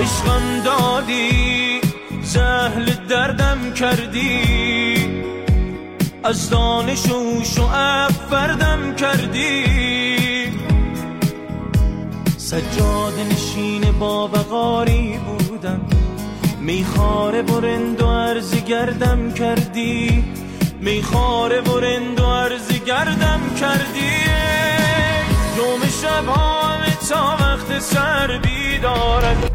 عشقم دادی، زهل دردم کردی، از دانش و شعب فردم کردی. سجاد نشین باوقاری بودم، میخاره و رند و عرض گردم کردی، میخاره و رند و عرض گردم کردی. یوم شب همه تا وقت سر بیدارد،